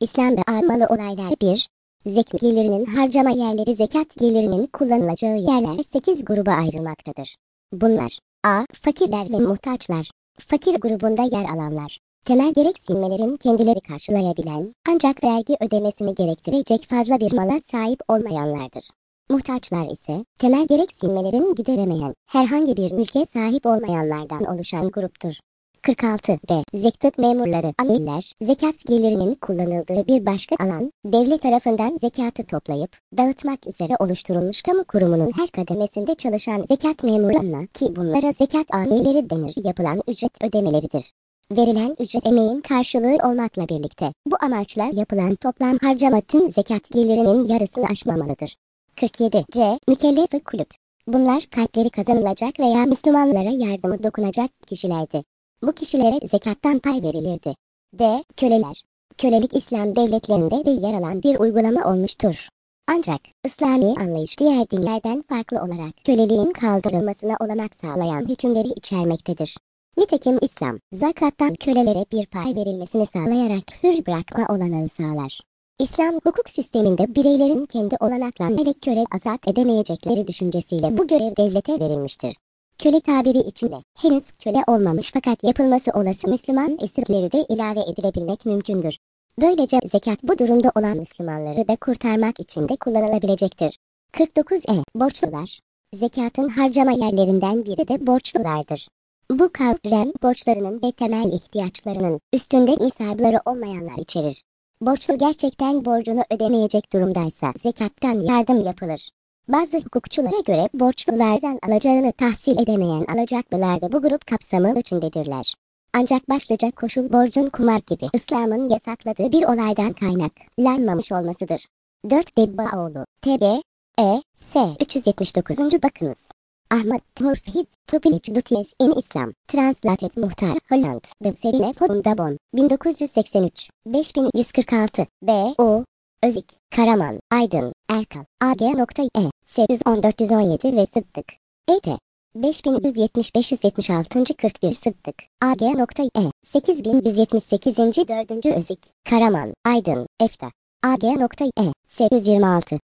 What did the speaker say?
İslam'da almalı olaylar 1. Zekat gelirinin harcama yerleri zekat gelirinin kullanılacağı yerler 8 gruba ayrılmaktadır. Bunlar: A. Fakirler ve muhtaçlar. Fakir grubunda yer alanlar, temel gereksinimlerin kendileri karşılayabilen, ancak vergi ödemesini gerektirecek fazla bir mala sahip olmayanlardır. Muhtaçlar ise, temel gereksinimlerin gideremeyen, herhangi bir mülke sahip olmayanlardan oluşan gruptur. 46. B. Zekat memurları, amiller, zekat gelirinin kullanıldığı bir başka alan, devlet tarafından zekatı toplayıp, dağıtmak üzere oluşturulmuş kamu kurumunun her kademesinde çalışan zekat memurlarına, ki bunlara zekat amirleri denir, yapılan ücret ödemeleridir. Verilen ücret emeğin karşılığı olmakla birlikte, bu amaçla yapılan toplam harcama tüm zekat gelirinin yarısını aşmamalıdır. 47. C. Mükellef kulüp. Bunlar kalpleri kazanılacak veya Müslümanlara yardımı dokunacak kişilerdi. Bu kişilere zekattan pay verilirdi. D. Köleler. Kölelik İslam devletlerinde de yer alan bir uygulama olmuştur. Ancak İslami anlayış diğer dinlerden farklı olarak köleliğin kaldırılmasına olanak sağlayan hükümleri içermektedir. Nitekim İslam, zakattan kölelere bir pay verilmesini sağlayarak hür bırakma olanağı sağlar. İslam hukuk sisteminde bireylerin kendi olanaklarıyla köle azat edemeyecekleri düşüncesiyle bu görev devlete verilmiştir. Köle tabiri içinde henüz köle olmamış fakat yapılması olası Müslüman esirleri de ilave edilebilmek mümkündür. Böylece zekat bu durumda olan Müslümanları da kurtarmak için de kullanılabilecektir. 49. Borçlular. Zekatın harcama yerlerinden biri de borçlulardır. Bu kavram borçlarının ve temel ihtiyaçlarının üstünde nisapları olmayanlar içerir. Borçlu gerçekten borcunu ödemeyecek durumdaysa zekattan yardım yapılır. Bazı hukukçulara göre borçlulardan alacağını tahsil edemeyen alacaklılar da bu grup kapsamı içindedirler. Ancak başlıca koşul borcun kumar gibi İslam'ın yasakladığı bir olaydan kaynaklanmamış olmasıdır. 4. Debbaoğlu, T.G. E.S. 379. Bakınız. Ahmet Murshid, Privilege Duties in Islam, Translated Muhtar, Holland, The Serine Fondabon, 1983, 5146, B.O. Özik, Karaman, Aydın, Erkal, A.G.E. 81417 ve Sıddık. E.T. 5170-576. 41 Sıddık, A.G.E. 8178. 4. Özik, Karaman, Aydın, Efta, A.G.E. 826.